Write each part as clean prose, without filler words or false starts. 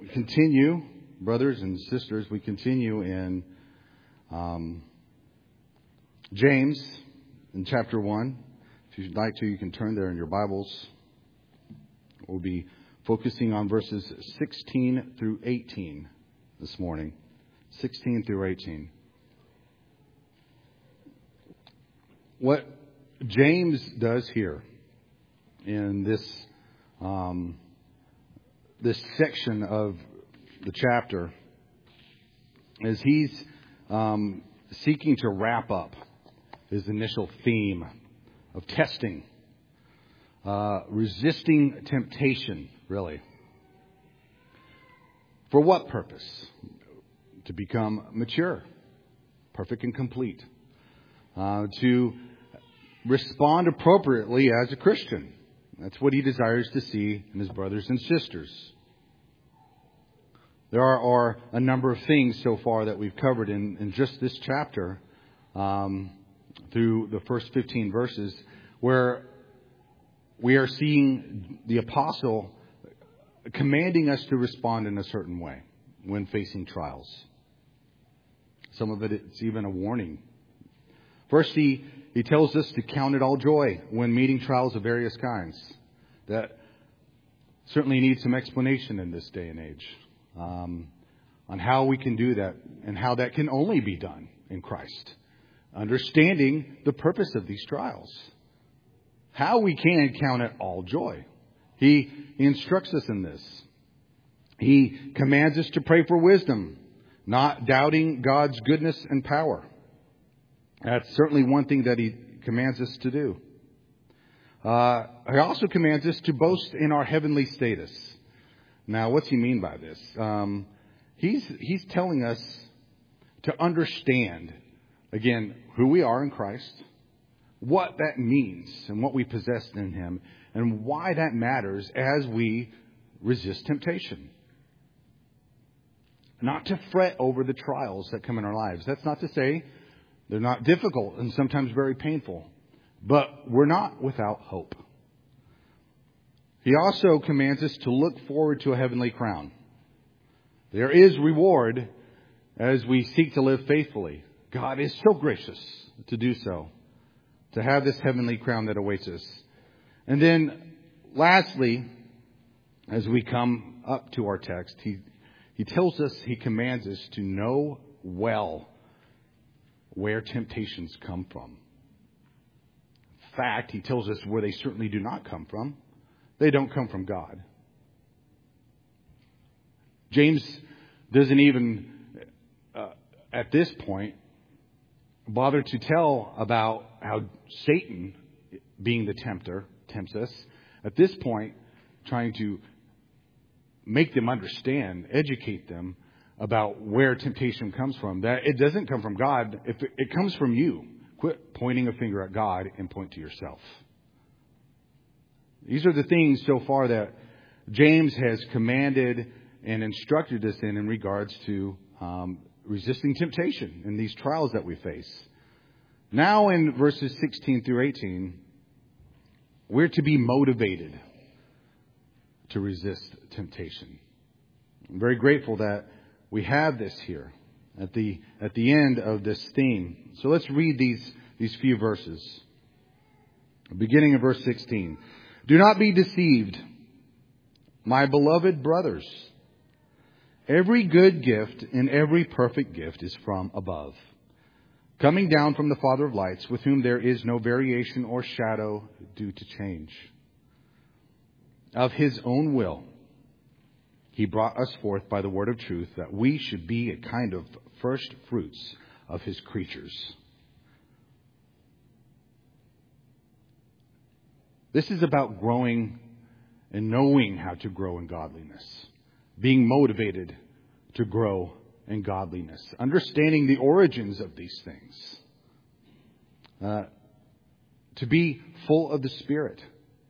We continue, brothers and sisters, we continue in James in chapter 1. If you'd like to, you can turn there in your Bibles. We'll be focusing on verses 16 through 18 this morning. 16 through 18. What James does here in this section of the chapter is he's seeking to wrap up his initial theme of testing, resisting temptation, really. For what purpose? To become mature, perfect and complete. To respond appropriately as a Christian. That's what he desires to see in his brothers and sisters. There are a number of things so far that we've covered in just this chapter through the first 15 verses where we are seeing the apostle commanding us to respond in a certain way when facing trials. Some of it's even a warning. First, he tells us to count it all joy when meeting trials of various kinds. That certainly needs some explanation in this day and age on how we can do that and how that can only be done in Christ. Understanding the purpose of these trials. How we can count it all joy. He instructs us in this. He commands us to pray for wisdom, not doubting God's goodness and power. That's certainly one thing that he commands us to do. He also commands us to boast in our heavenly status. Now, what's he mean by this? He's telling us to understand, again, who we are in Christ, what that means and what we possess in Him, and why that matters as we resist temptation. Not to fret over the trials that come in our lives. That's not to say they're not difficult and sometimes very painful. But we're not without hope. He also commands us to look forward to a heavenly crown. There is reward as we seek to live faithfully. God is so gracious to do so, to have this heavenly crown that awaits us. And then lastly, as we come up to our text, he tells us, he commands us to know well where temptations come from. In fact, he tells us where they certainly do not come from. They don't come from God. James doesn't even, at this point, bother to tell about how Satan, being the tempter, tempts us. At this point, trying to make them understand, educate them about where temptation comes from. That it doesn't come from God. If it comes from you, quit pointing a finger at God and point to yourself. These are the things so far that James has commanded and instructed us in regards to resisting temptation in these trials that we face. Now in verses 16 through 18, we're to be motivated to resist temptation. I'm very grateful that we have this here at the end of this theme. So let's read these few verses. Beginning in verse 16. Do not be deceived, my beloved brothers. Every good gift and every perfect gift is from above, coming down from the Father of lights, with whom there is no variation or shadow due to change. Of His own will, He brought us forth by the word of truth, that we should be a kind of first fruits of His creatures. This is about growing and knowing how to grow in godliness. Being motivated to grow in godliness. Understanding the origins of these things. To be full of the Spirit.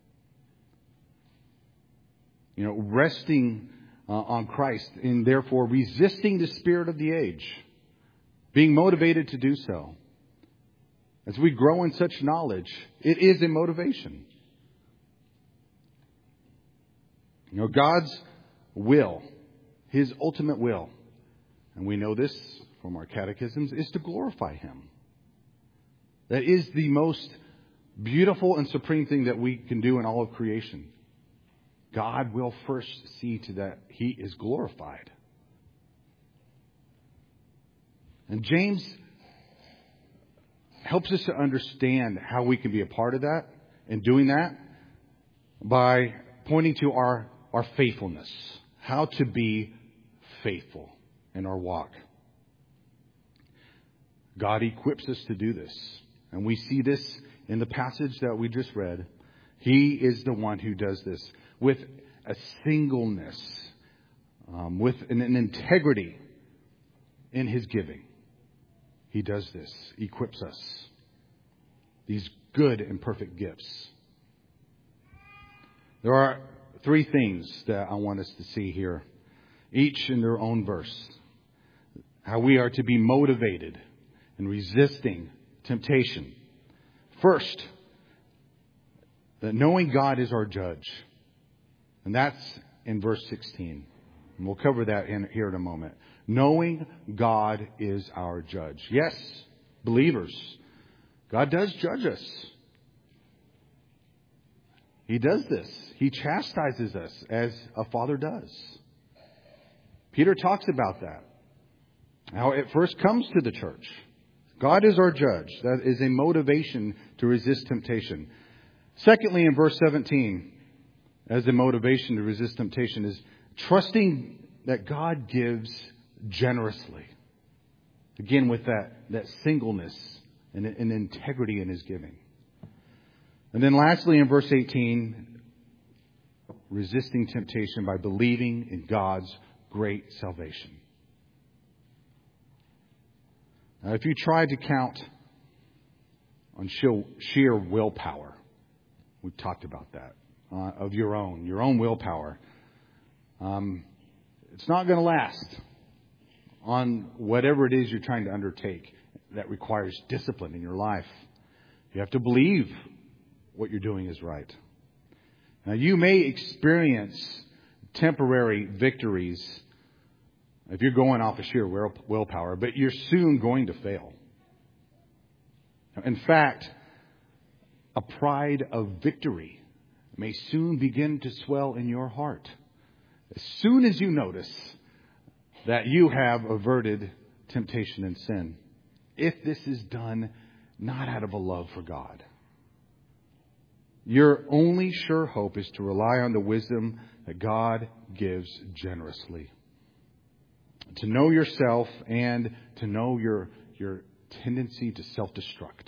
Resting on Christ and therefore resisting the spirit of the age. Being motivated to do so. As we grow in such knowledge, it is a motivation. God's will, His ultimate will, and we know this from our catechisms, is to glorify Him. That is the most beautiful and supreme thing that we can do in all of creation. God will first see to that He is glorified. And James helps us to understand how we can be a part of that and doing that by pointing to our faithfulness, how to be faithful in our walk. God equips us to do this. And we see this in the passage that we just read. He is the one who does this with a singleness, with an integrity in His giving. He does this, equips us. These good and perfect gifts. There are three things that I want us to see here, each in their own verse. How we are to be motivated in resisting temptation. First, that knowing God is our judge. And that's in verse 16. And we'll cover that here in a moment. Knowing God is our judge. Yes, believers, God does judge us. He does this. He chastises us as a father does. Peter talks about that. How it first comes to the church. God is our judge. That is a motivation to resist temptation. Secondly, in verse 17, as a motivation to resist temptation is trusting that God gives generously. Again, with that singleness and integrity in His giving. And then lastly, in verse 18, resisting temptation by believing in God's great salvation. Now, if you try to count on sheer willpower, we've talked about that, of your own willpower, it's not going to last on whatever it is you're trying to undertake that requires discipline in your life. You have to believe what you're doing is right. Now, you may experience temporary victories if you're going off of sheer willpower, but you're soon going to fail. In fact, a pride of victory may soon begin to swell in your heart. As soon as you notice that you have averted temptation and sin, if this is done not out of a love for God. Your only sure hope is to rely on the wisdom that God gives generously. To know yourself and to know your tendency to self-destruct.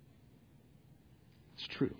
It's true.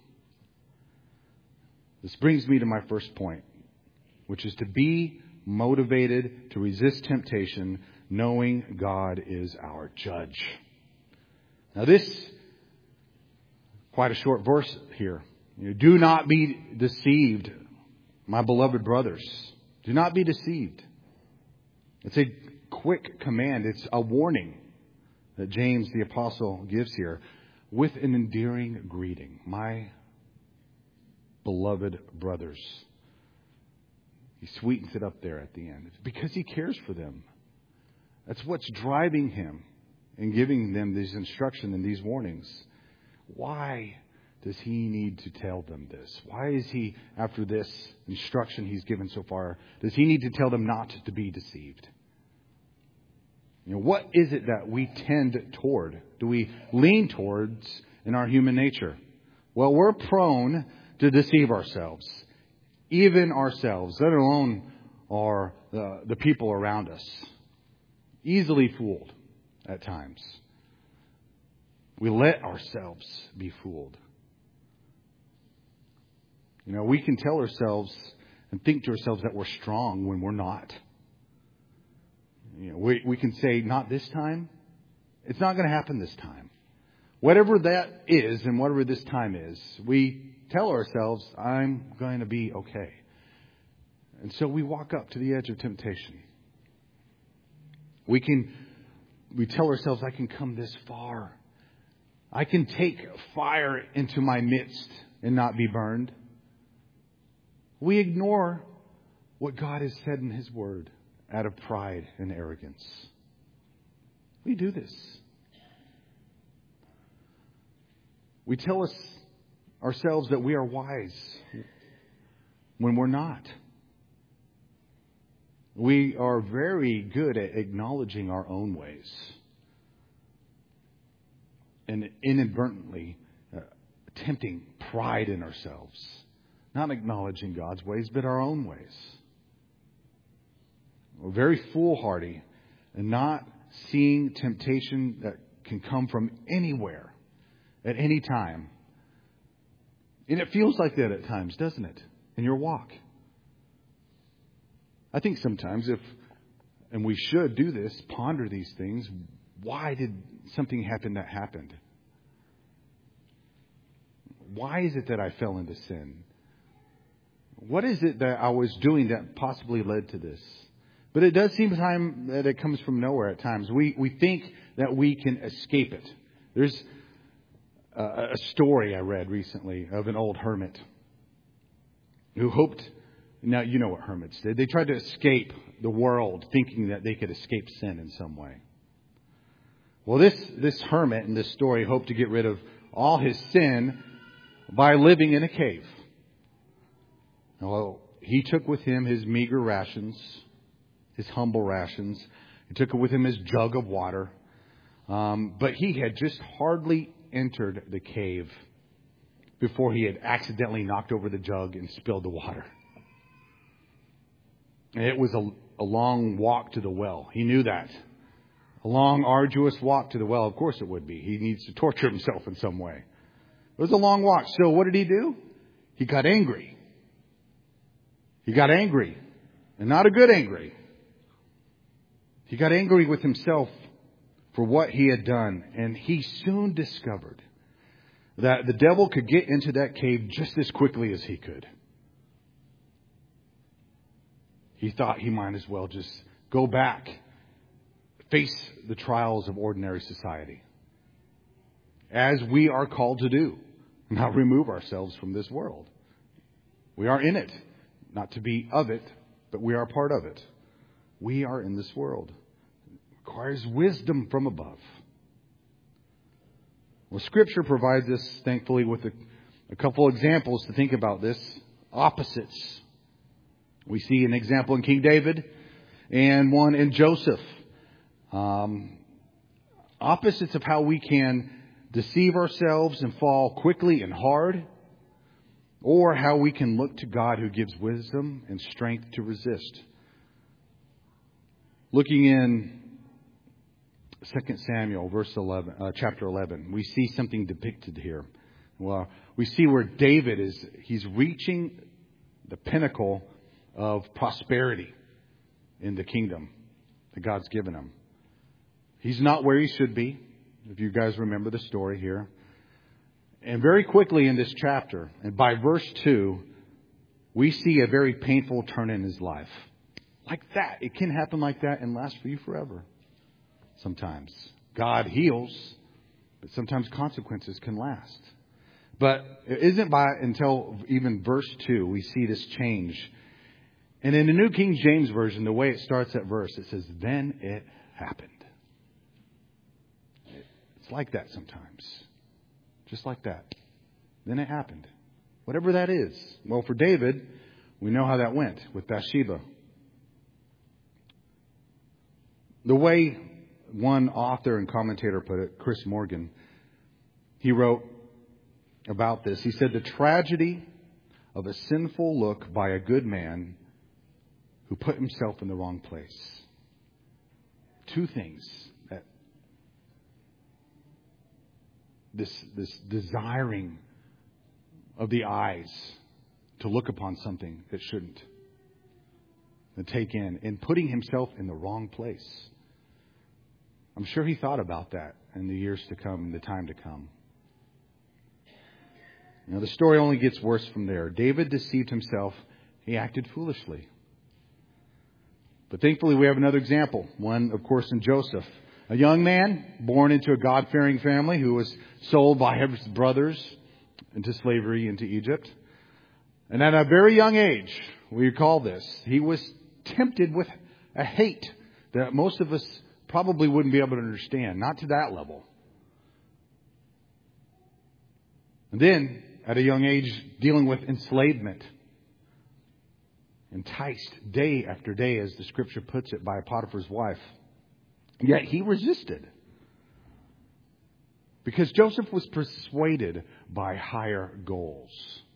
This brings me to my first point, which is to be motivated to resist temptation, knowing God is our judge. Now this, quite a short verse here. Do not be deceived, my beloved brothers. Do not be deceived. It's a quick command. It's a warning that James the Apostle gives here with an endearing greeting. My beloved brothers. He sweetens it up there at the end. It's because He cares for them. That's what's driving Him in giving them these instructions and these warnings. Why does He need to tell them this? Why is He, after this instruction He's given so far, does He need to tell them not to be deceived? What is it that we tend toward? Do we lean towards in our human nature? Well, we're prone to deceive ourselves. Even ourselves, let alone the people around us. Easily fooled at times. We let ourselves be fooled. We can tell ourselves and think to ourselves that we're strong when we're not. We can say, not this time. It's not going to happen this time. Whatever that is and whatever this time is, we tell ourselves, I'm going to be okay. And so we walk up to the edge of temptation. We tell ourselves, I can come this far. I can take fire into my midst and not be burned. We ignore what God has said in His Word out of pride and arrogance. We do this. We tell ourselves that we are wise when we're not. We are very good at acknowledging our own ways and inadvertently tempting pride in ourselves. Not acknowledging God's ways, but our own ways. We're very foolhardy and not seeing temptation that can come from anywhere at any time. And it feels like that at times, doesn't it? In your walk. I think sometimes and we should do this, ponder these things. Why did something happen that happened? Why is it that I fell into sin? What is it that I was doing that possibly led to this? But it does seem that it comes from nowhere at times. We think that we can escape it. There's a story I read recently of an old hermit who hoped. Now, you know what hermits did. They tried to escape the world thinking that they could escape sin in some way. Well, this hermit in this story hoped to get rid of all his sin by living in a cave. Well, he took with him his meager rations, his humble rations. He took with him his jug of water. But he had just hardly entered the cave before he had accidentally knocked over the jug and spilled the water. And it was a long walk to the well. He knew that. A long, arduous walk to the well. Of course it would be. He needs to torture himself in some way. It was a long walk. So what did he do? He got angry. He got angry. And not a good angry. He got angry with himself for what he had done. And he soon discovered that the devil could get into that cave just as quickly as he could. He thought he might as well just go back, face the trials of ordinary society, as we are called to do, not remove ourselves from this world. We are in it, not to be of it, but we are part of it. We are in this world. It requires wisdom from above. Well, Scripture provides us, thankfully, with a couple examples to think about this. Opposites. We see an example in King David and one in Joseph. Opposites of how we can deceive ourselves and fall quickly and hard, or how we can look to God who gives wisdom and strength to resist. Looking in 2 Samuel chapter 11, we see something depicted here. Well, we see where David he's reaching the pinnacle of prosperity in the kingdom that God's given him. He's not where he should be, if you guys remember the story here. And very quickly in this chapter, and by verse 2, we see a very painful turn in his life. Like that. It can happen like that and last for you forever. Sometimes. God heals, but sometimes consequences can last. But it isn't until even verse 2 we see this change. And in the New King James Version, the way it starts that verse, it says, "Then it happened." It's like that sometimes. Just like that. Then it happened. Whatever that is. Well, for David, we know how that went with Bathsheba. The way one author and commentator put it, Chris Morgan, he wrote about this. He said, "The tragedy of a sinful look by a good man who put himself in the wrong place." Two things. This desiring of the eyes to look upon something that shouldn't, to take in, and putting himself in the wrong place. I'm sure he thought about that in the years to come, in the time to come. Now, the story only gets worse from there. David deceived himself. He acted foolishly. But thankfully, we have another example. One, of course, in Joseph. A young man born into a God-fearing family who was sold by his brothers into slavery into Egypt. And at a very young age, we recall this, he was tempted with a hate that most of us probably wouldn't be able to understand. Not to that level. And then, at a young age, dealing with enslavement. Enticed day after day, as the scripture puts it, by Potiphar's wife. Yet he resisted. Because Joseph was persuaded by higher goals.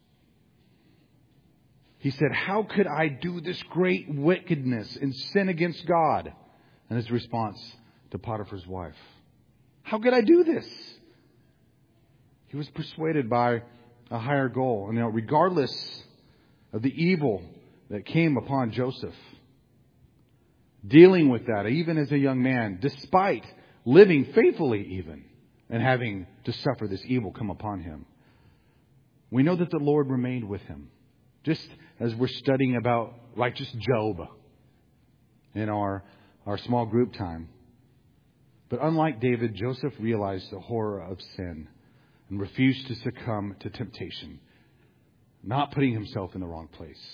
He said, how could I do this great wickedness and sin against God? And his response to Potiphar's wife, how could I do this? He was persuaded by a higher goal. And regardless of the evil that came upon Joseph, dealing with that, even as a young man, despite living faithfully even, and having to suffer this evil come upon him, we know that the Lord remained with him. Just as we're studying about righteous Job in our small group time. But unlike David, Joseph realized the horror of sin and refused to succumb to temptation, not putting himself in the wrong place.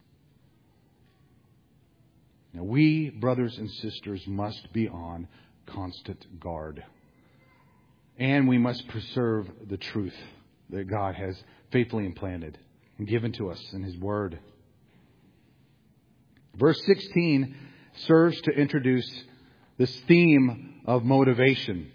Now, we, brothers and sisters, must be on constant guard. And we must preserve the truth that God has faithfully implanted and given to us in His Word. Verse 16 serves to introduce this theme of motivation.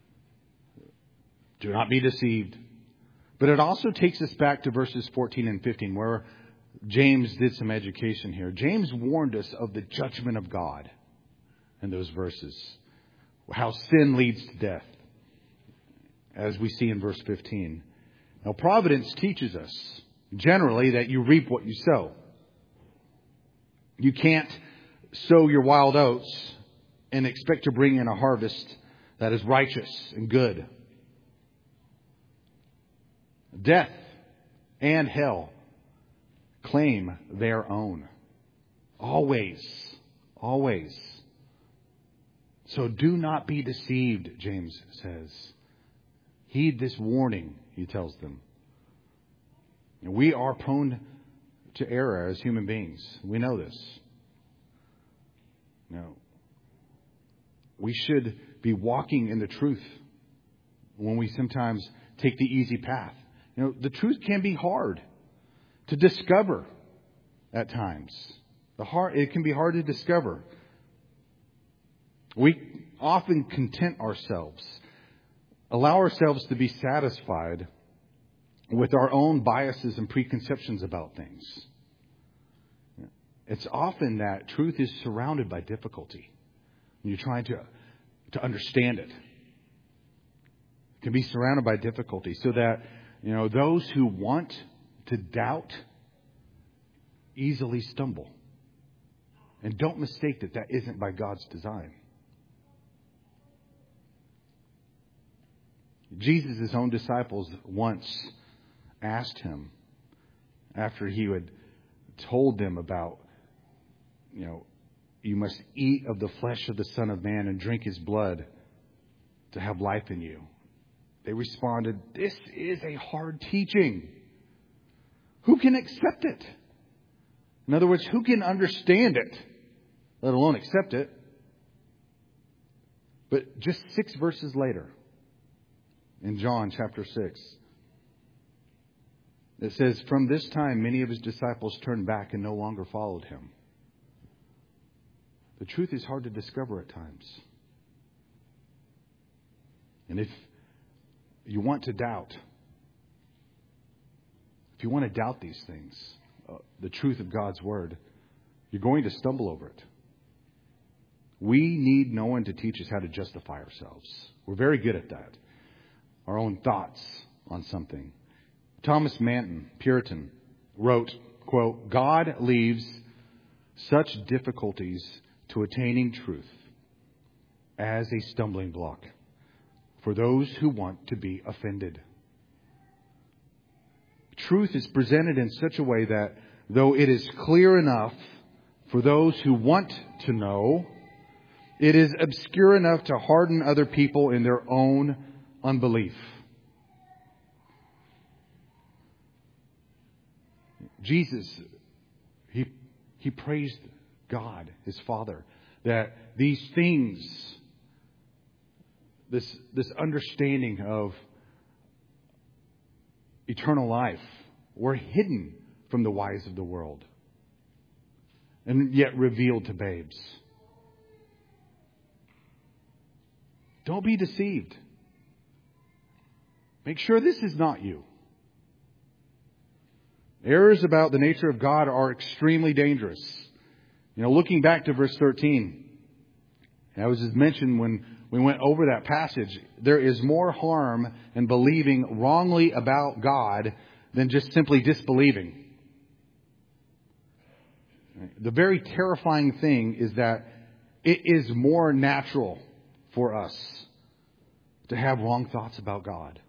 Do not be deceived. But it also takes us back to verses 14 and 15, where James did some education here. James warned us of the judgment of God in those verses. How sin leads to death, as we see in verse 15. Now, providence teaches us generally that you reap what you sow. You can't sow your wild oats and expect to bring in a harvest that is righteous and good. Death and hell claim their own. Always. Always. So do not be deceived, James says. Heed this warning, he tells them. We are prone to error as human beings. We know this. Now, we should be walking in the truth when we sometimes take the easy path. The truth can be hard to discover at times. It can be hard to discover. We often content ourselves, allow ourselves to be satisfied with our own biases and preconceptions about things. It's often that truth is surrounded by difficulty. When you're trying to understand it. It can be surrounded by difficulty so that, those who want to doubt easily stumble. And don't mistake that isn't by God's design. Jesus' own disciples once asked him, after he had told them about, you must eat of the flesh of the Son of Man and drink His blood to have life in you. They responded, this is a hard teaching. Who can accept it? In other words, who can understand it, let alone accept it? But just 6 verses later, in John chapter 6, it says, from this time many of His disciples turned back and no longer followed Him. The truth is hard to discover at times. And if you want to doubt, if you want to doubt these things, the truth of God's Word, you're going to stumble over it. We need no one to teach us how to justify ourselves. We're very good at that. Our own thoughts on something. Thomas Manton, Puritan, wrote, quote, God leaves such difficulties to attaining truth as a stumbling block for those who want to be offended. Truth is presented in such a way that though it is clear enough for those who want to know, it is obscure enough to harden other people in their own unbelief. Jesus, he praised God, His Father, that these things, this understanding of eternal life, were hidden from the wise of the world and yet revealed to babes. Don't be deceived. Make sure this is not you. Errors about the nature of God are extremely dangerous. Looking back to verse 13, as was mentioned when we went over that passage, there is more harm in believing wrongly about God than just simply disbelieving. The very terrifying thing is that it is more natural for us to have wrong thoughts about God.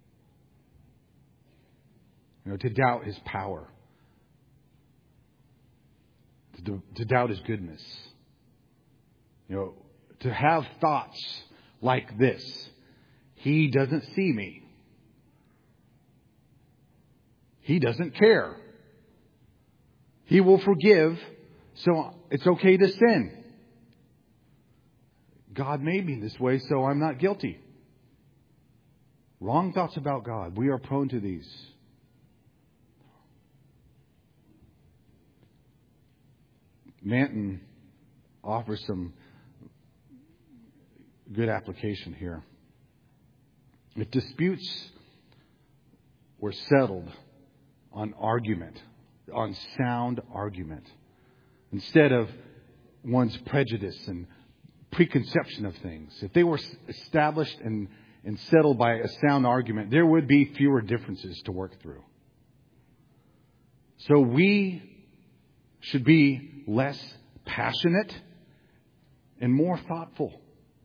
To doubt His power. To doubt His goodness. To have thoughts like this. He doesn't see me. He doesn't care. He will forgive, so it's okay to sin. God made me this way, so I'm not guilty. Wrong thoughts about God. We are prone to these. Manton offers some good application here. If disputes were settled on argument, on sound argument, instead of one's prejudice and preconception of things, if they were established and settled by a sound argument, there would be fewer differences to work through. So we should be less passionate and more thoughtful.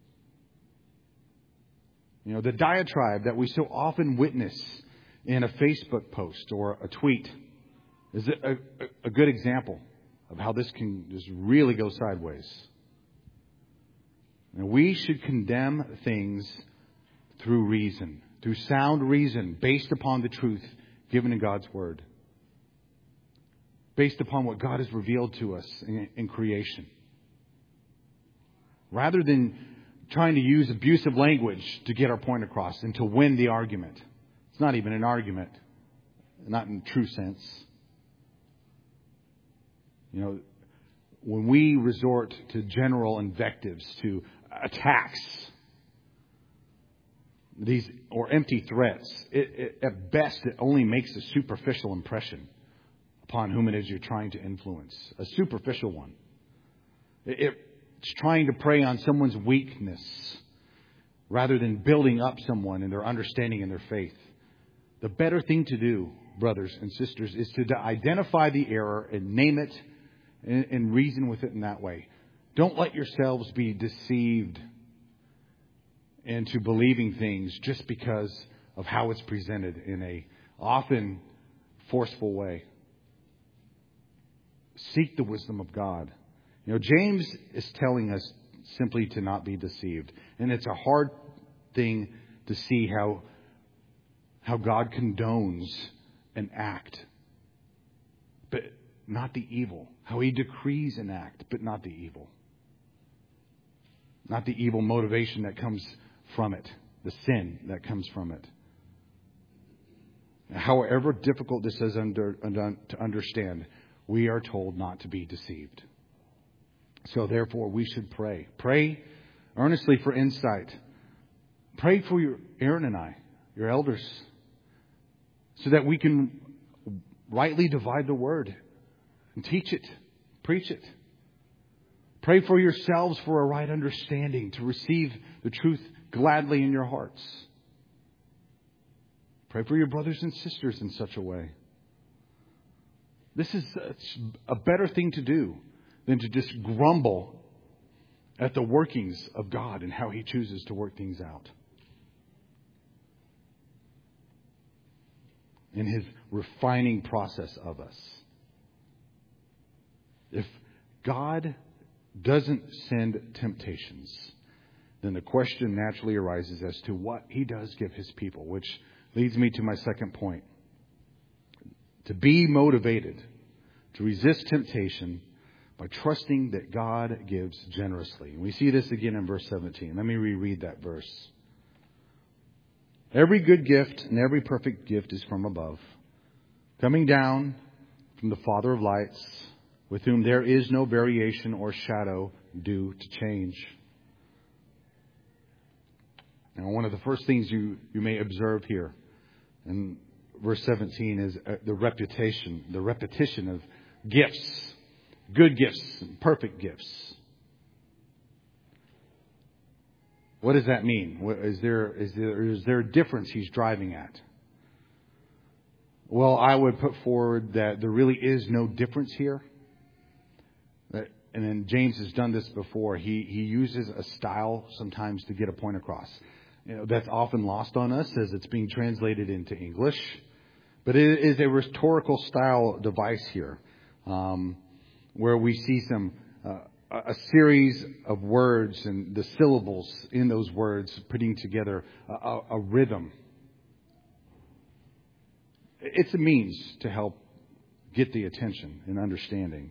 The diatribe that we so often witness in a Facebook post or a tweet is a good example of how this can just really go sideways. And we should condemn things through reason, through sound reason, based upon the truth given in God's Word. Based upon what God has revealed to us in creation. Rather than trying to use abusive language to get our point across and to win the argument. It's not even an argument. Not in true sense. When we resort to general invectives, to attacks, or empty threats, at best it only makes a superficial impression upon whom it is you're trying to influence. A superficial one. It's trying to prey on someone's weakness rather than building up someone in their understanding and their faith. The better thing to do, brothers and sisters, is to identify the error and name it and reason with it in that way. Don't let yourselves be deceived into believing things just because of how it's presented in a often forceful way. Seek the wisdom of God. James is telling us simply to not be deceived. And it's a hard thing to see how God condones an act, but not the evil. How He decrees an act, but not the evil. Not the evil motivation that comes from it. The sin that comes from it. However difficult this is to understand, we are told not to be deceived. So therefore, we should pray. Pray earnestly for insight. Pray for Aaron and I, your elders, so that we can rightly divide the word and teach it, preach it. Pray for yourselves for a right understanding, to receive the truth gladly in your hearts. Pray for your brothers and sisters in such a way. This is a better thing to do than to just grumble at the workings of God and how He chooses to work things out. In His refining process of us. If God doesn't send temptations, then the question naturally arises as to what He does give His people, which leads me to my second point. To be motivated to resist temptation by trusting that God gives generously. And we see this again in verse 17. Let me reread that verse. Every good gift and every perfect gift is from above, coming down from the Father of lights, with whom there is no variation or shadow due to change. Now, one of the first things you may observe here in verse 17 is the repetition of gifts, good gifts, and perfect gifts. What does that mean? Is there a difference he's driving at? Well, I would put forward that there really is no difference here. And then James has done this before. He uses a style sometimes to get a point across. That's often lost on us as it's being translated into English. But it is a rhetorical style device here, where we see a series of words and the syllables in those words putting together a rhythm. It's a means to help get the attention and understanding.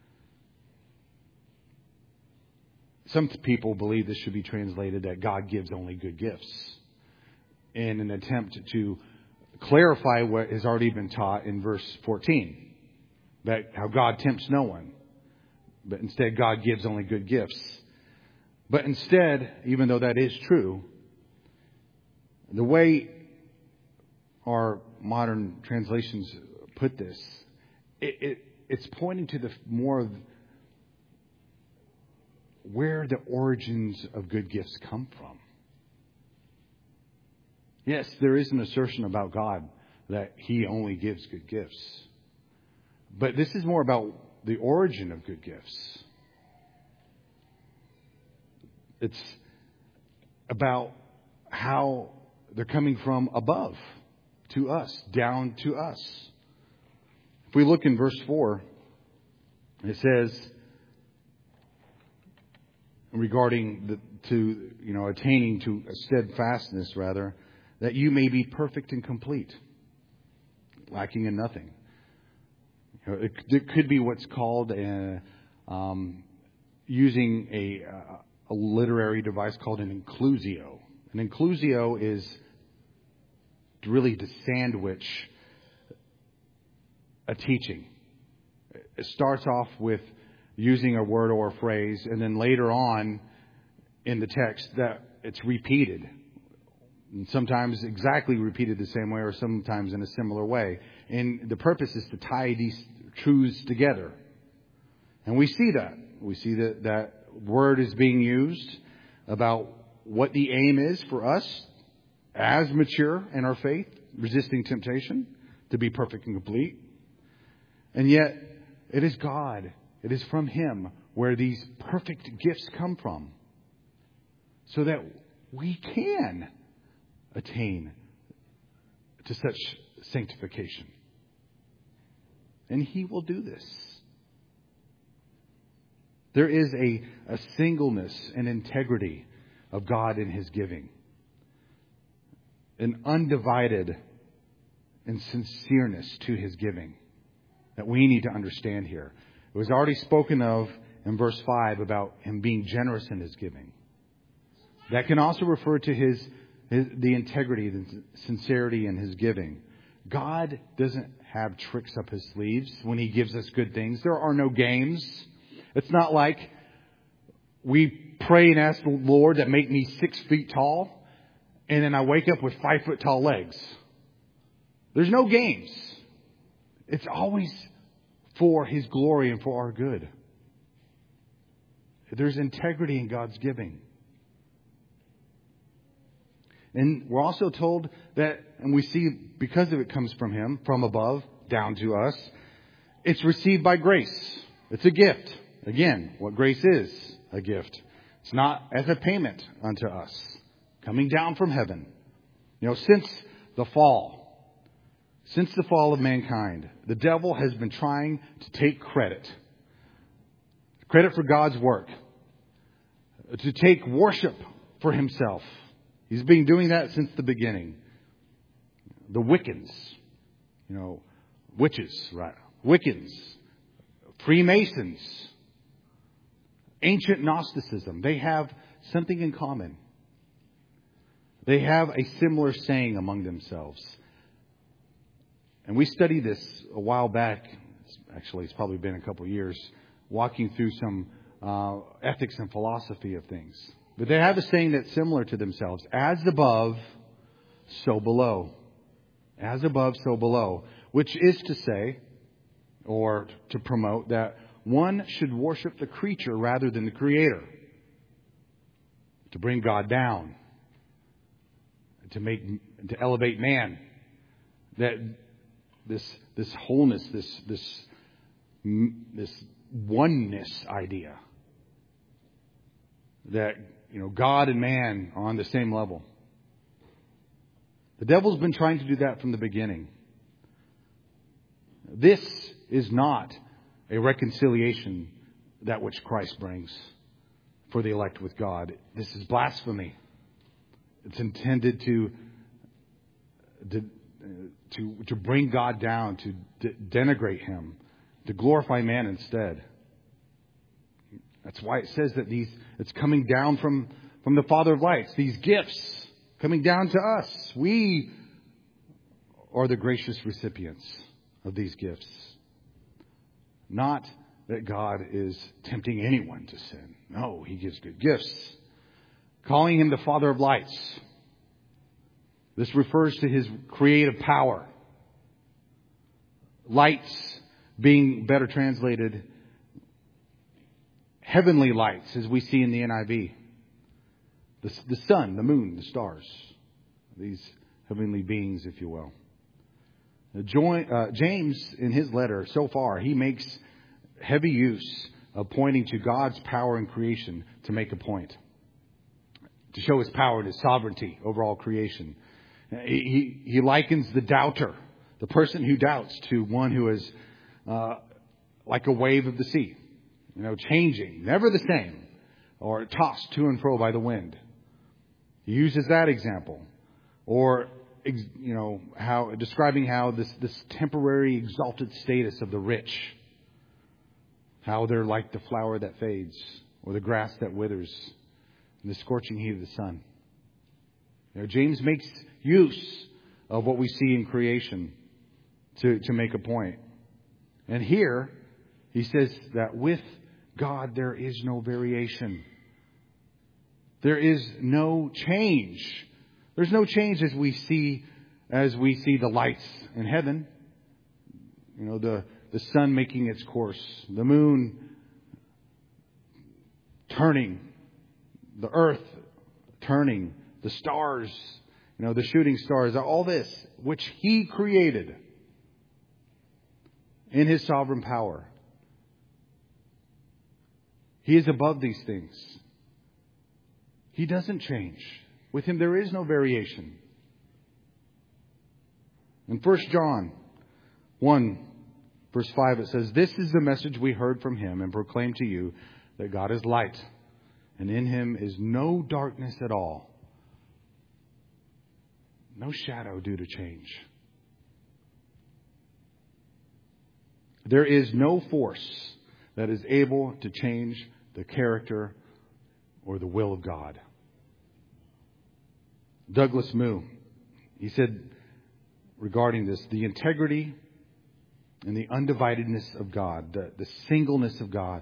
Some people believe this should be translated that God gives only good gifts in an attempt to clarify what has already been taught in verse 14, that how God tempts no one, but instead God gives only good gifts. But instead, even though that is true, the way our modern translations put this, it's pointing to the more of where the origins of good gifts come from. Yes, there is an assertion about God that He only gives good gifts. But this is more about the origin of good gifts. It's about how they're coming from above to us, down to us. If we look in verse 4, it says, regarding attaining to a steadfastness, rather, that you may be perfect and complete, lacking in nothing. It could be what's called using a literary device called an inclusio. An inclusio is really to sandwich a teaching. It starts off with using a word or a phrase, and then later on in the text that it's repeated. And sometimes exactly repeated the same way, or sometimes in a similar way. And the purpose is to tie these truths together. And we see that. We see that word is being used about what the aim is for us as mature in our faith, resisting temptation, to be perfect and complete. And yet, it is God. It is from Him where these perfect gifts come from, so that we can attain to such sanctification. And He will do this. There is a singleness and integrity of God in His giving. An undivided and sincereness to His giving that we need to understand here. It was already spoken of in verse 5 about Him being generous in His giving. That can also refer to the integrity, the sincerity in His giving. God doesn't have tricks up His sleeves when He gives us good things. There are no games. It's not like we pray and ask the Lord to make me 6 feet tall, and then I wake up with 5 foot tall legs. There's no games. It's always for His glory and for our good. There's integrity in God's giving. And we're also told that, and we see because of it comes from Him, from above, down to us, it's received by grace. It's a gift. Again, what grace is, a gift. It's not as a payment unto us, coming down from heaven. Since the fall of mankind, the devil has been trying to take credit for God's work, to take worship for himself. He's been doing that since the beginning. The Wiccans, witches, right? Wiccans, Freemasons, ancient Gnosticism. They have something in common. They have a similar saying among themselves. And we studied this a while back. It's probably been a couple of years, walking through some ethics and philosophy of things. But they have a saying that's similar to themselves. As above, so below. As above, so below. Which is to say, or to promote, that one should worship the creature rather than the Creator. To bring God down. To elevate man. That this wholeness, this oneness idea. That, God and man are on the same level. The devil's been trying to do that from the beginning. This is not a reconciliation that which Christ brings for the elect with God. This is blasphemy. It's intended to bring God down, to denigrate Him, to glorify man instead. That's why it says that it's coming down from the Father of lights. These gifts coming down to us. We are the gracious recipients of these gifts. Not that God is tempting anyone to sin. No, He gives good gifts. Calling Him the Father of lights. This refers to His creative power. Lights being better translated heavenly lights, as we see in the NIV. The sun, the moon, the stars. These heavenly beings, if you will. James, in his letter, so far, he makes heavy use of pointing to God's power in creation to make a point. To show His power and His sovereignty over all creation. He likens the doubter, the person who doubts, to one who is like a wave of the sea. Changing, never the same, or tossed to and fro by the wind. He uses that example. Or, describing how this temporary exalted status of the rich, how they're like the flower that fades, or the grass that withers, in the scorching heat of the sun. James makes use of what we see in creation to make a point. And here, he says that with God there is no variation. There is no change. There's no change as we see the lights in heaven. The sun making its course, the moon turning, the earth turning, the stars, the shooting stars, all this which He created in His sovereign power. He is above these things. He doesn't change. With Him there is no variation. In 1 John 1, verse 5, it says, "This is the message we heard from Him and proclaim to you, that God is light, and in Him is no darkness at all. No shadow due to change. There is no force that is able to change the character or the will of God." Douglas Moo, he said regarding this, the integrity and the undividedness of God, the singleness of God,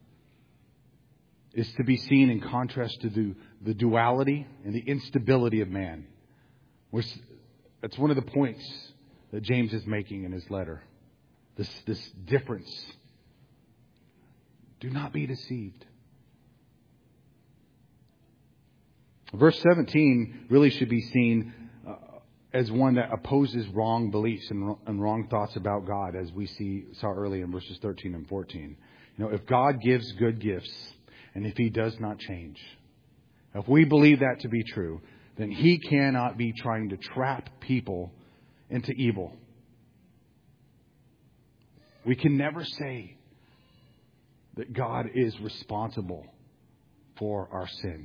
is to be seen in contrast to the duality and the instability of man. That's one of the points that James is making in his letter. This difference. Do not be deceived. Verse 17 really should be seen as one that opposes wrong beliefs and wrong thoughts about God, as we saw earlier in verses 13 and 14. If God gives good gifts, and if He does not change, if we believe that to be true, then He cannot be trying to trap people into evil. We can never say that God is responsible for our sin.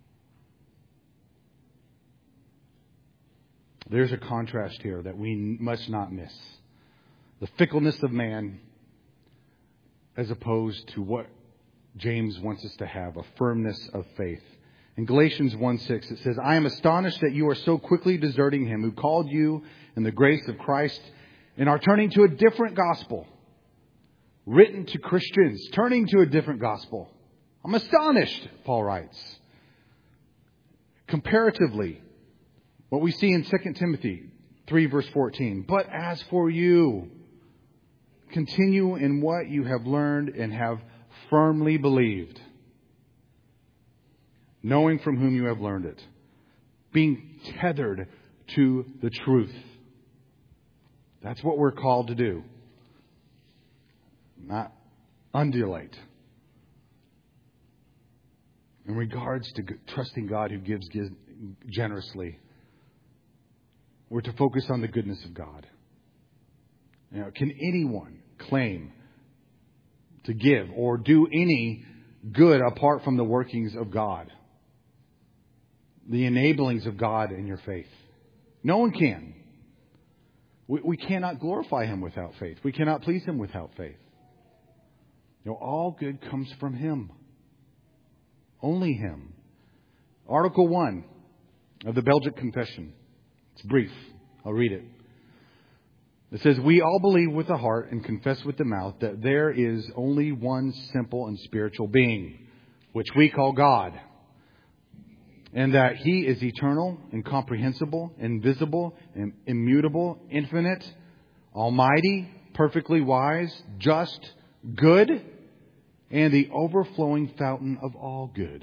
There's a contrast here that we must not miss. The fickleness of man as opposed to what James wants us to have, a firmness of faith. In Galatians 1:6, it says, I am astonished that you are so quickly deserting him who called you in the grace of Christ and are turning to a different gospel. Written to Christians, turning to a different gospel. I'm astonished, Paul writes. Comparatively, what we see in 2 Timothy 3 verse 14. But as for you, continue in what you have learned and have firmly believed, knowing from whom you have learned it, being tethered to the truth. That's what we're called to do. Not undulate. In regards to trusting God who gives generously, we're to focus on the goodness of God. Can anyone claim to give or do any good apart from the workings of God? The enablings of God in your faith. No one can. We cannot glorify Him without faith. We cannot please Him without faith. All good comes from Him. Only Him. Article 1 of the Belgic Confession. It's brief. I'll read it. It says, we all believe with the heart and confess with the mouth that there is only one simple and spiritual being, which we call God, and that He is eternal, incomprehensible, invisible, immutable, infinite, almighty, perfectly wise, just, good, and the overflowing fountain of all good.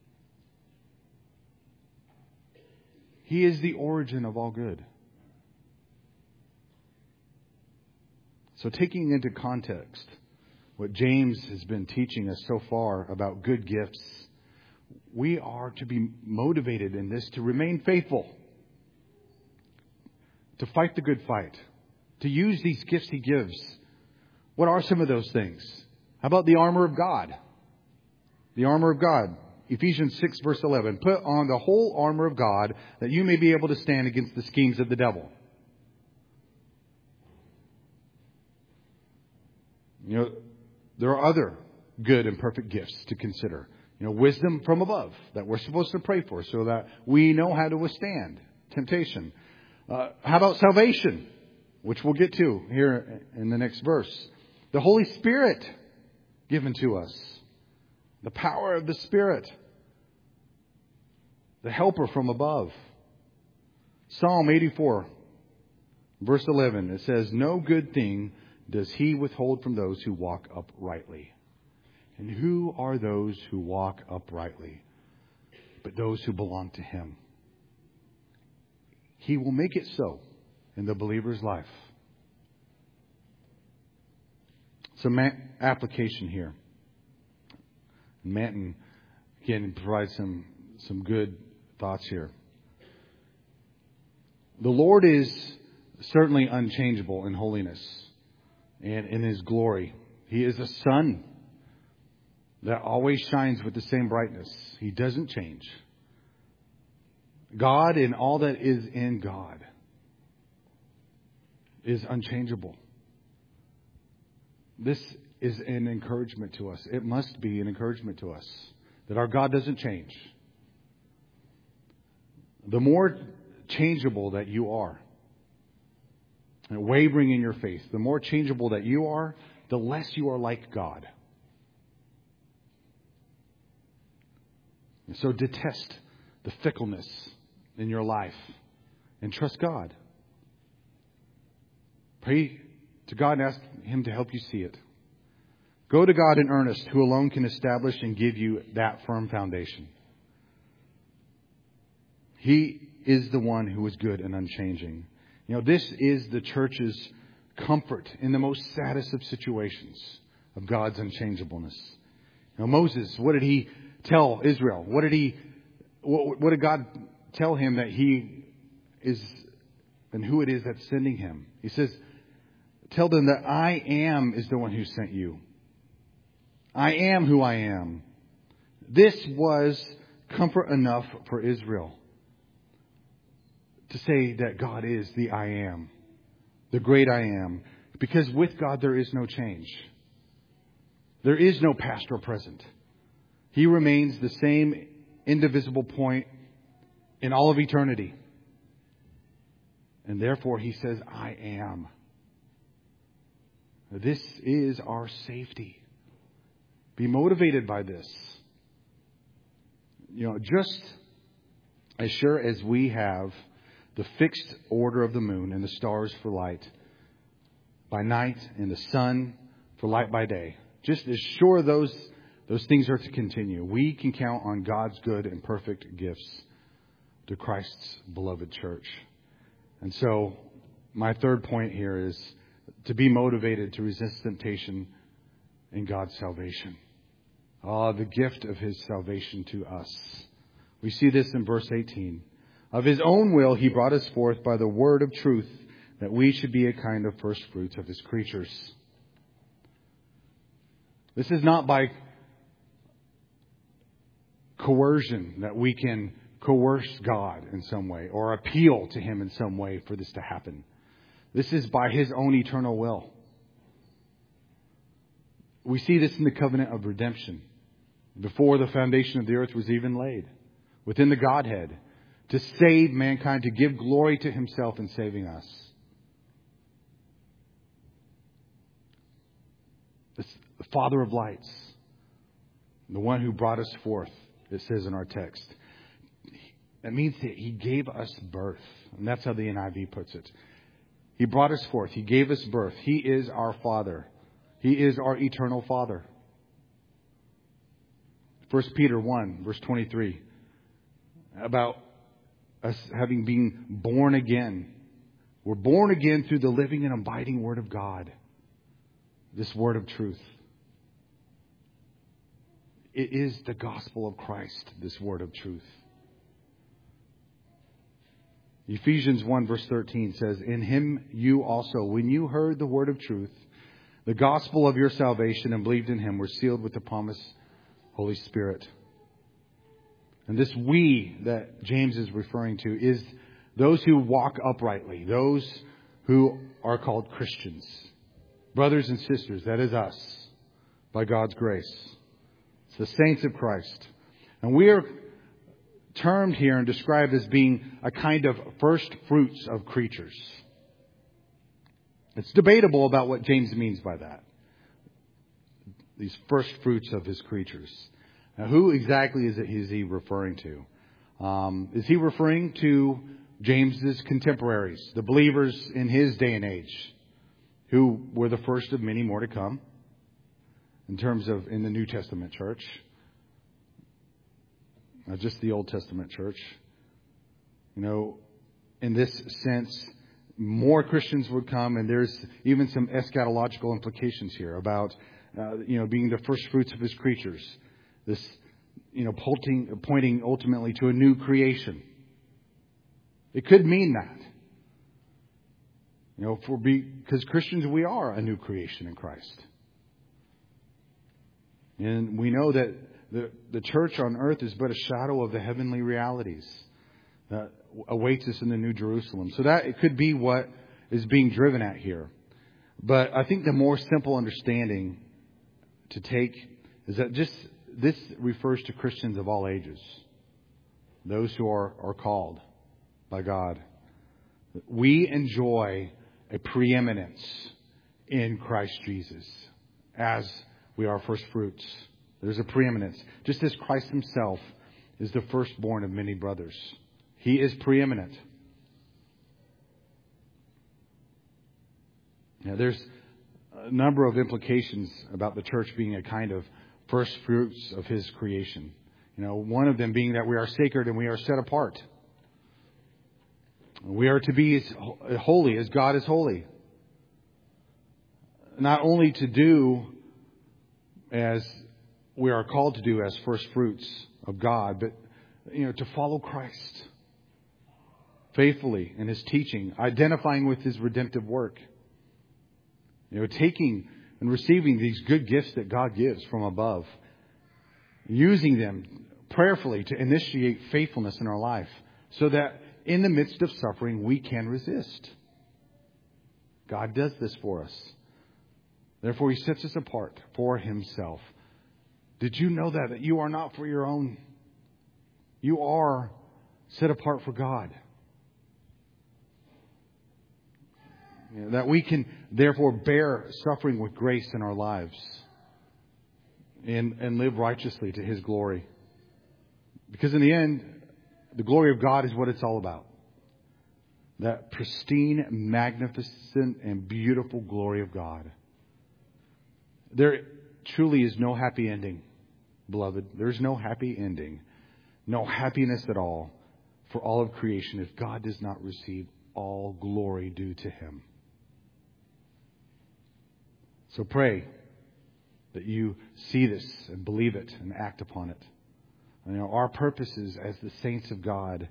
He is the origin of all good. So taking into context what James has been teaching us so far about good gifts, we are to be motivated in this to remain faithful, to fight the good fight, to use these gifts He gives. What are some of those things? How about the armor of God? The armor of God. Ephesians 6 verse 11. Put on the whole armor of God that you may be able to stand against the schemes of the devil. There are other good and perfect gifts to consider. Wisdom from above that we're supposed to pray for so that we know how to withstand temptation. How about salvation, which we'll get to here in the next verse. The Holy Spirit given to us. The power of the Spirit. The helper from above. Psalm 84, verse 11. It says, no good thing does He withhold from those who walk uprightly. And who are those who walk uprightly? But those who belong to Him. He will make it so in the believer's life. Some application here. Manton, again, provides some good thoughts here. The Lord is certainly unchangeable in holiness and in His glory. He is a sun that always shines with the same brightness. He doesn't change. God and all that is in God is unchangeable. This is an encouragement to us. It must be an encouragement to us that our God doesn't change. The more changeable that you are, and wavering in your faith, the more changeable that you are, the less you are like God. And so detest the fickleness in your life and trust God. Pray to God and ask Him to help you see it. Go to God in earnest, who alone can establish and give you that firm foundation. He is the one who is good and unchanging. This is the church's comfort in the most saddest of situations of God's unchangeableness. Moses, what did he tell Israel? What did God tell him that He is and who it is that's sending him? He says, tell them that I am is the one who sent you. I am who I am. This was comfort enough for Israel to say that God is the I am, the great I am. Because with God there is no change. There is no past or present. He remains the same indivisible point in all of eternity. And therefore He says, I am. This is our safety. Be motivated by this. Just as sure as we have the fixed order of the moon and the stars for light by night and the sun for light by day, just as sure those things are to continue, we can count on God's good and perfect gifts to Christ's beloved church. And so my third point here is to be motivated to resist temptation in God's salvation. The gift of His salvation to us. We see this in verse 18. Of His own will He brought us forth by the word of truth, that we should be a kind of first fruits of His creatures. This is not by coercion that we can coerce God in some way or appeal to Him in some way for this to happen. This is by His own eternal will. We see this in the covenant of redemption. Before the foundation of the earth was even laid, within the Godhead, to save mankind, to give glory to Himself in saving us. The Father of lights, the one who brought us forth, it says in our text. That means that He gave us birth. And that's how the NIV puts it. He brought us forth. He gave us birth. He is our Father. He is our eternal Father. 1 Peter 1, verse 23, about us having been born again. We're born again through the living and abiding Word of God. This Word of truth. It is the gospel of Christ, this Word of truth. Ephesians 1, verse 13 says, In Him you also, when you heard the word of truth, the gospel of your salvation, and believed in Him, were sealed with the promised Holy Spirit. And this we that James is referring to is those who walk uprightly, those who are called Christians. Brothers and sisters, that is us, by God's grace. It's the saints of Christ. And we are termed here and described as being a kind of first fruits of creatures. It's debatable about what James means by that. These first fruits of His creatures. Now, who exactly is he referring to? Is he referring to James's contemporaries, the believers in his day and age, who were the first of many more to come in terms of in the New Testament church? Not just the Old Testament church. In this sense, more Christians would come, and there's even some eschatological implications here about, being the first fruits of His creatures. This, pointing ultimately to a new creation. It could mean that. Because Christians, we are a new creation in Christ. And we know that the church on earth is but a shadow of the heavenly realities that awaits us in the New Jerusalem. So that it could be what is being driven at here. But I think the more simple understanding to take is that this refers to Christians of all ages. Those who are called by God. We enjoy a preeminence in Christ Jesus as we are first fruits. There's a preeminence. Just as Christ Himself is the firstborn of many brothers. He is preeminent. Now, there's a number of implications about the church being a kind of first fruits of His creation. One of them being that we are sacred and we are set apart. We are to be as holy as God is holy. Not only to do as we are called to do as first fruits of God, but to follow Christ faithfully in His teaching, identifying with His redemptive work. Taking and receiving these good gifts that God gives from above, using them prayerfully to initiate faithfulness in our life, so that in the midst of suffering we can resist. God does this for us. Therefore, He sets us apart for Himself. Did you know that you are not for your own? You are set apart for God. That we can therefore bear suffering with grace in our lives and live righteously to His glory. Because in the end, the glory of God is what it's all about. That pristine, magnificent, and beautiful glory of God. There truly is no happy ending, beloved. There's no happy ending. No happiness at all for all of creation if God does not receive all glory due to Him. So pray that you see this and believe it and act upon it. Our purposes as the saints of God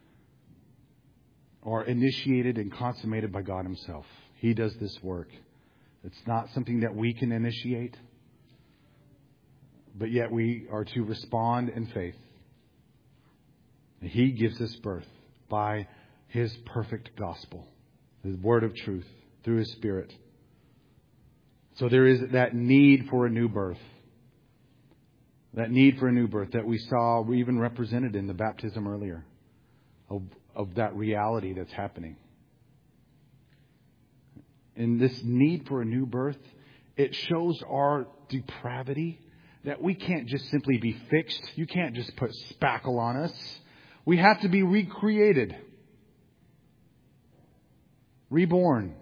are initiated and consummated by God Himself. He does this work. It's not something that we can initiate, but yet we are to respond in faith. He gives us birth by His perfect gospel, His word of truth, through His Spirit. So there is that need for a new birth. That need for a new birth that we saw even represented in the baptism earlier of that reality that's happening. And this need for a new birth, it shows our depravity, that we can't just simply be fixed. You can't just put spackle on us. We have to be recreated, reborn.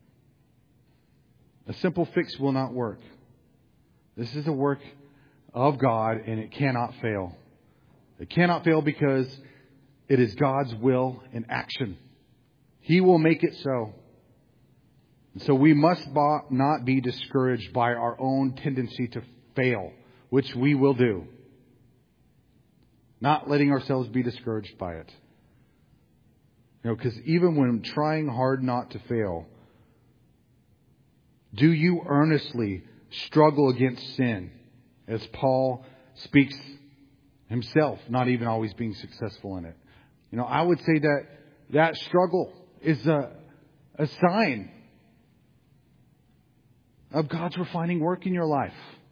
A simple fix will not work. This is a work of God, and it cannot fail. It cannot fail because it is God's will in action. He will make it so. So we must not be discouraged by our own tendency to fail, which we will do. Not letting ourselves be discouraged by it. Because even when trying hard not to fail, do you earnestly struggle against sin? As Paul speaks himself, not even always being successful in it. I would say that struggle is a sign of God's refining work in your life.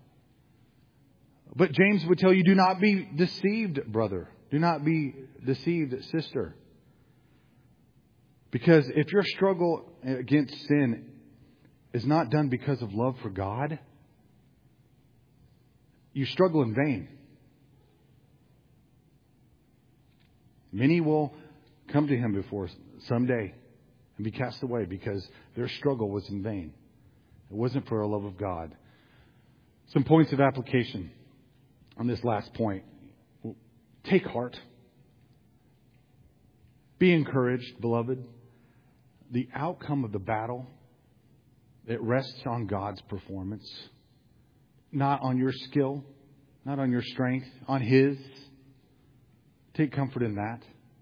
But James would tell you, do not be deceived, brother. Do not be deceived, sister. Because if your struggle against sin is not done because of love for God, you struggle in vain. Many will come to Him before someday and be cast away because their struggle was in vain. It wasn't for a love of God. Some points of application on this last point. Take heart. Be encouraged, beloved. The outcome of the battle, it rests on God's performance. Not on your skill, not on your strength, on His. Take comfort in that.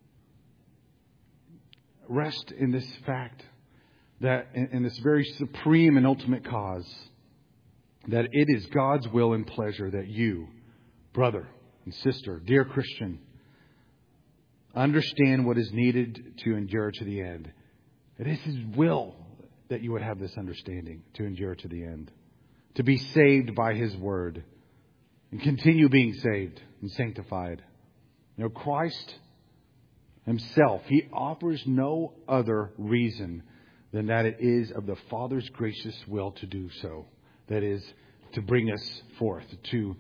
Rest in this fact that in this very supreme and ultimate cause, that it is God's will and pleasure that you, brother and sister, dear Christian, understand what is needed to endure to the end. It is His will that you would have this understanding to endure to the end. To be saved by His word and continue being saved and sanctified. Christ Himself, He offers no other reason than that it is of the Father's gracious will to do so. That is, to bring us forth, to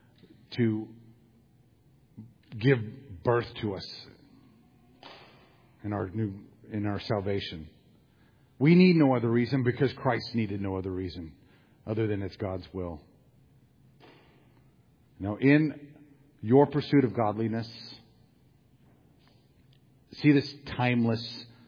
give birth to us in our salvation. We need no other reason because Christ needed no other reason other than it's God's will. Now, in your pursuit of godliness, see this timeless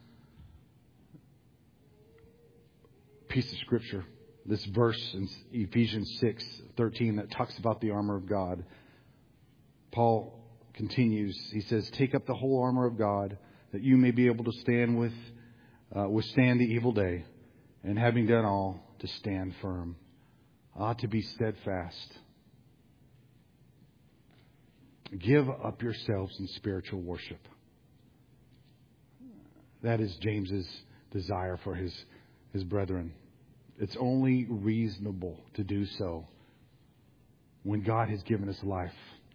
piece of Scripture, this verse in Ephesians 6:13 that talks about the armor of God. Paul continues. He says, "Take up the whole armor of God, that you may be able to withstand the evil day, and having done all, to stand firm." To be steadfast. Give up yourselves in spiritual worship. That is James's desire for his brethren. It's only reasonable to do so when God has given us life.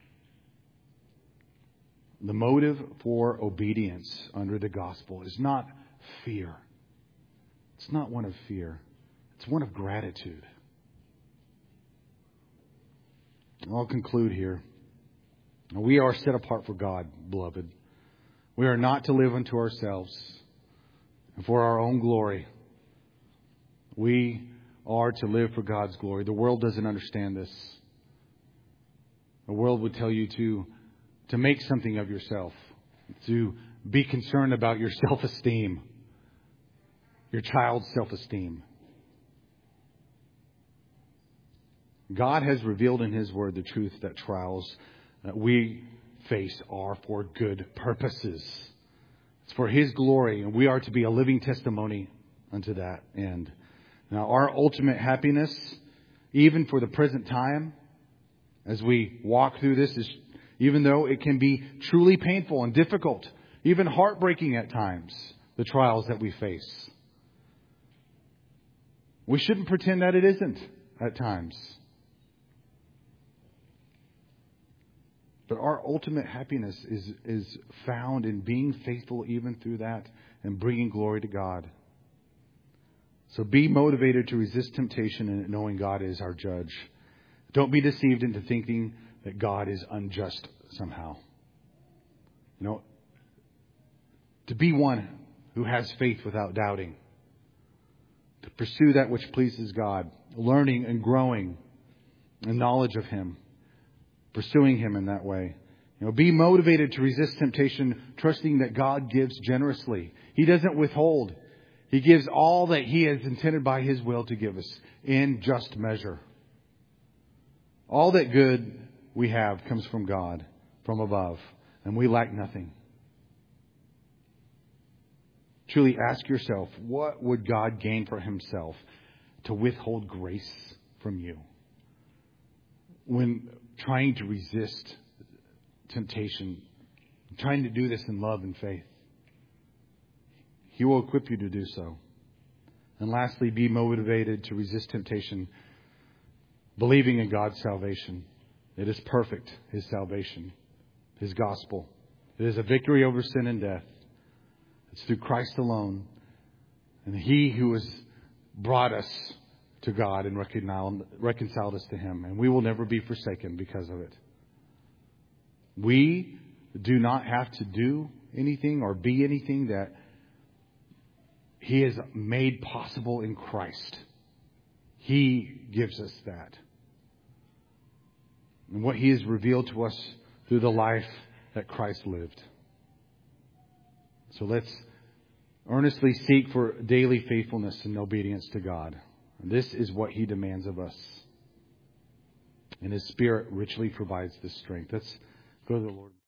The motive for obedience under the gospel is not fear. It's not one of fear. It's one of gratitude. I'll conclude here. We are set apart for God, beloved. We are not to live unto ourselves and for our own glory. We are to live for God's glory. The world doesn't understand this. The world would tell you to make something of yourself, to be concerned about your self-esteem, your child's self-esteem. God has revealed in His Word the truth that trials that we face are for good purposes. It's for His glory, and we are to be a living testimony unto that end. Now, our ultimate happiness, even for the present time, as we walk through this, is even though it can be truly painful and difficult, even heartbreaking at times, the trials that we face. We shouldn't pretend that it isn't at times. But our ultimate happiness is found in being faithful even through that and bringing glory to God. So be motivated to resist temptation and knowing God is our judge. Don't be deceived into thinking that God is unjust somehow. To be one who has faith without doubting. To pursue that which pleases God. Learning and growing in knowledge of Him. Pursuing Him in that way. Be motivated to resist temptation, trusting that God gives generously. He doesn't withhold. He gives all that He has intended by His will to give us in just measure. All that good we have comes from God, from above, and we lack nothing. Truly ask yourself, what would God gain for Himself to withhold grace from you when trying to resist temptation, trying to do this in love and faith? He will equip you to do so. And lastly, be motivated to resist temptation, believing in God's salvation. It is perfect, His salvation, His gospel. It is a victory over sin and death. It's through Christ alone. And He who has brought us to God and reconciled us to Him. And we will never be forsaken because of it. We do not have to do anything or be anything that He has made possible in Christ. He gives us that. And what He has revealed to us through the life that Christ lived. So let's earnestly seek for daily faithfulness and obedience to God. And this is what He demands of us. And His Spirit richly provides this strength. Let's go to the Lord.